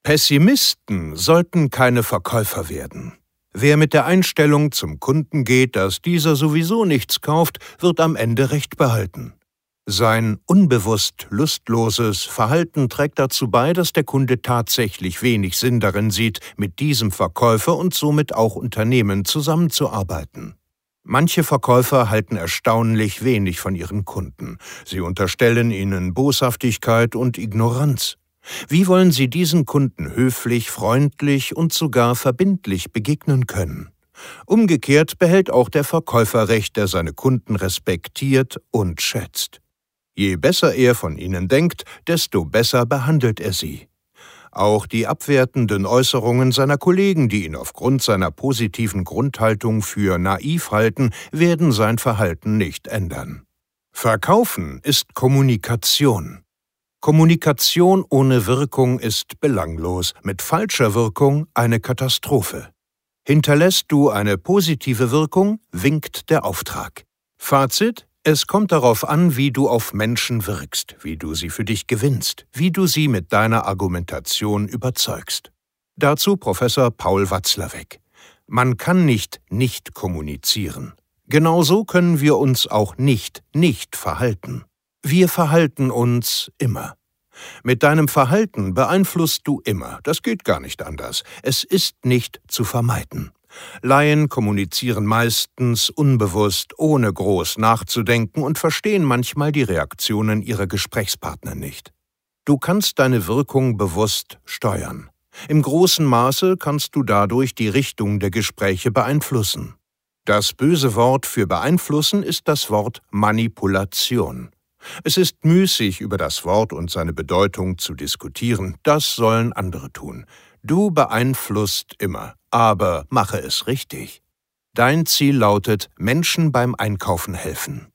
Pessimisten sollten keine Verkäufer werden. Wer mit der Einstellung zum Kunden geht, dass dieser sowieso nichts kauft, wird am Ende Recht behalten. Sein unbewusst lustloses Verhalten trägt dazu bei, dass der Kunde tatsächlich wenig Sinn darin sieht, mit diesem Verkäufer und somit auch Unternehmen zusammenzuarbeiten. Manche Verkäufer halten erstaunlich wenig von ihren Kunden. Sie unterstellen ihnen Boshaftigkeit und Ignoranz. Wie wollen Sie diesen Kunden höflich, freundlich und sogar verbindlich begegnen können? Umgekehrt behält auch der Verkäufer Recht, der seine Kunden respektiert und schätzt. Je besser er von ihnen denkt, desto besser behandelt er sie. Auch die abwertenden Äußerungen seiner Kollegen, die ihn aufgrund seiner positiven Grundhaltung für naiv halten, werden sein Verhalten nicht ändern. Verkaufen ist Kommunikation. Kommunikation ohne Wirkung ist belanglos, mit falscher Wirkung eine Katastrophe. Hinterlässt du eine positive Wirkung, winkt der Auftrag. Fazit: Es kommt darauf an, wie du auf Menschen wirkst, wie du sie für dich gewinnst, wie du sie mit deiner Argumentation überzeugst. Dazu Professor Paul Watzlawick. Man kann nicht kommunizieren. Genauso können wir uns auch nicht verhalten. Wir verhalten uns immer. Mit deinem Verhalten beeinflusst du immer. Das geht gar nicht anders. Es ist nicht zu vermeiden. Laien kommunizieren meistens unbewusst, ohne groß nachzudenken und verstehen manchmal die Reaktionen ihrer Gesprächspartner nicht. Du kannst deine Wirkung bewusst steuern. Im großen Maße kannst du dadurch die Richtung der Gespräche beeinflussen. Das böse Wort für beeinflussen ist das Wort Manipulation. Es ist müßig, über das Wort und seine Bedeutung zu diskutieren. Das sollen andere tun. Du beeinflusst immer, aber mache es richtig. Dein Ziel lautet: Menschen beim Einkaufen helfen.